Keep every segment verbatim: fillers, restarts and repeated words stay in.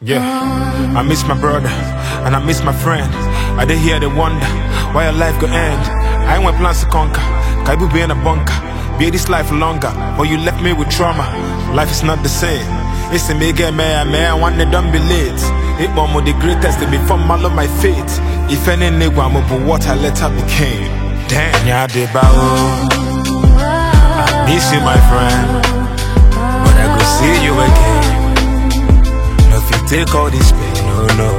Yeah, I miss my brother and I miss my friend. I did hear the wonder why your life go end. I ain't want plans to conquer. Can you be in a bunker? Be this life longer, but you left me with trauma. Life is not the same. It's a mega man, man, one that don't be late. It one of the greatest, they be from all of my fate. If any nigga, I'm up what I later became. Damn, yeah, they bow. I miss you, my friend, but I go see you again. No, if you take all this pain, no, no.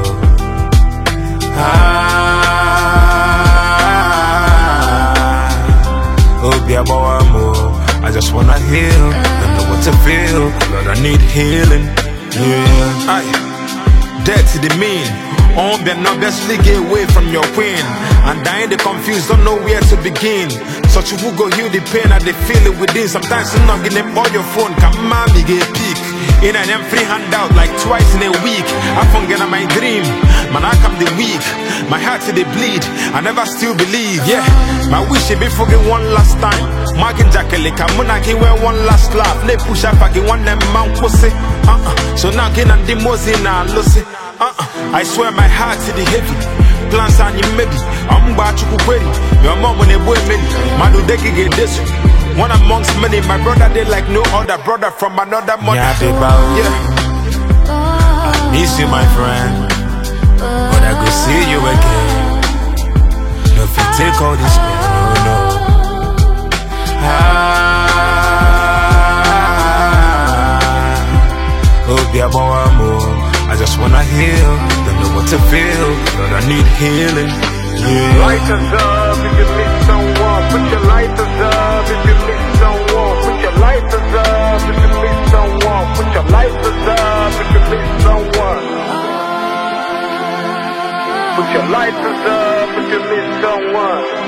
Ah, oh, be a boy, I just wanna heal, don't know what to feel, Lord, I need healing. Yeah, aye. Death to the mean. On be obviously get away from your queen. And dying the confused, don't know where to begin. Such who go heal the pain and they feel it within. Sometimes you not get them on your phone, come mommy get peak. In an M free handout like twice in a week. I forget my dream, man I come the weak. My heart to the bleed, I never still believe. Yeah, my wish it be forget one last time. Marking Jackie, come on I can wear one last laugh. They push up again one them man pussy. Uh-uh, so now get on the mozzie now lucy. Uh-uh, I swear my heart to the heavy. Plans on you maybe. I'm about to go your mom when they boy many. Man do they get this. One amongst many, my brother they like no other brother from another mother. Yeah, yeah. I miss you, my friend, but I go see you again. No, if you take all this pain, no, no. Ah, oh, be a boy, I just wanna heal, don't know what to feel, but I need healing. Yeah. Lighters up if you miss someone. Put your lighters up if you miss someone. Put your lighters up if you miss someone. Put your lighters up if you miss someone. Put your lighters up if you miss someone.